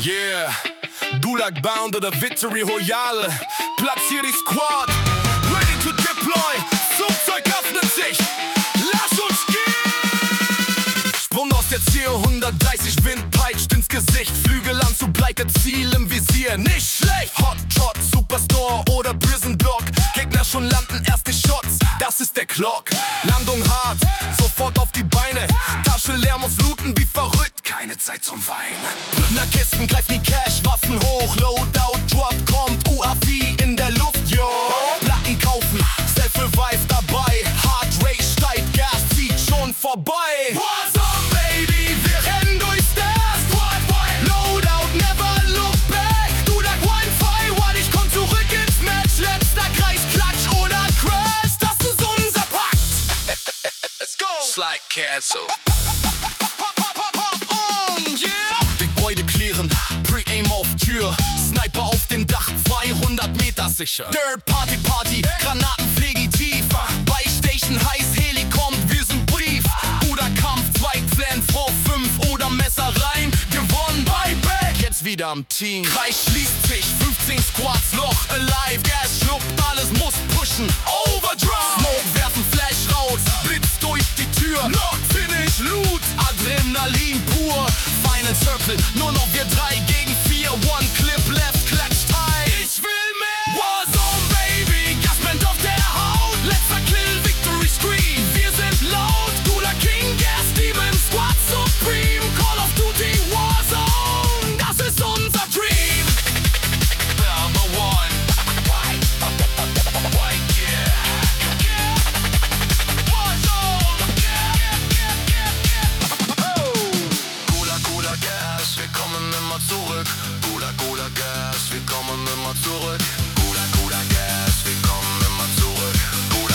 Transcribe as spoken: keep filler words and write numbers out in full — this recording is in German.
Yeah, Gulag Bound oder Victory Royale. Platzier die Squad, ready to deploy. Flugzeug öffnet sich, lass uns gehen. Sprung aus der Ziel, hundertdreißig Wind peitscht ins Gesicht. Flügel an zu bleitet Ziel im Visier, nicht schlecht. Hot Shot, Superstore oder Prison Block. Gegner schon landen, erste Shots, das ist der Clock. Landung hart, sofort auf die Beine. Tasche leer, muss looten wie verrückt, keine Zeit zum Weinen. Na Kisten, greift die Cash, Waffen hoch. Loadout, Drop, kommt U A V in der Luft, yo. Platten kaufen, Self-Revive dabei. Heart Rate steigt, Gas zieht schon vorbei. What's up, baby? Wir rennen durch Stairs. Loadout, never look back. Du da Wi-Fi, what? Ich komm zurück ins Match. Letzter Kreis, Klatsch oder Crash. Das ist unser Pakt. Let's go. Slide cancel. Big Beute clearen, Pre-Aim auf Tür. Sniper auf dem Dach, zweihundert Meter sicher. Dirt Party Party, Granaten fliegitief. Bei Station heiß, Heli kommt, wir sind Brief. Oder Kampf, zwei Clan, Frau fünf oder Messer rein. Gewonnen, bye back, jetzt wieder am Team. Kreis schließt sich, fünfzehn Squads, Loch, alive. Gas schluckt, alles muss pushen. Overdrive, Smoke werfen Flash raus, Blitz durch die Tür. Knock, Finish, Loot, Adrenalin pur. Final Circle, nur noch wir drei gegen vier. One Clip left, klatscht high. Ich will mehr. Warzone, baby, Gasband auf der Haut. Letzter Kill, Victory Scream. Wir sind laut. Gulag King, Gas Demon, Squad Supreme. Call of Duty, Warzone. Das ist unser Dream. Number one. White, white, yeah. Yeah. Warzone. Yeah, yeah, yeah, yeah. Oh. Gulag, Gulag Gas, wir kommen immer zurück. Gulag, Gulag Gas, wir kommen immer zurück. Gulag, Gulag Gas, wir kommen immer zurück. Gulag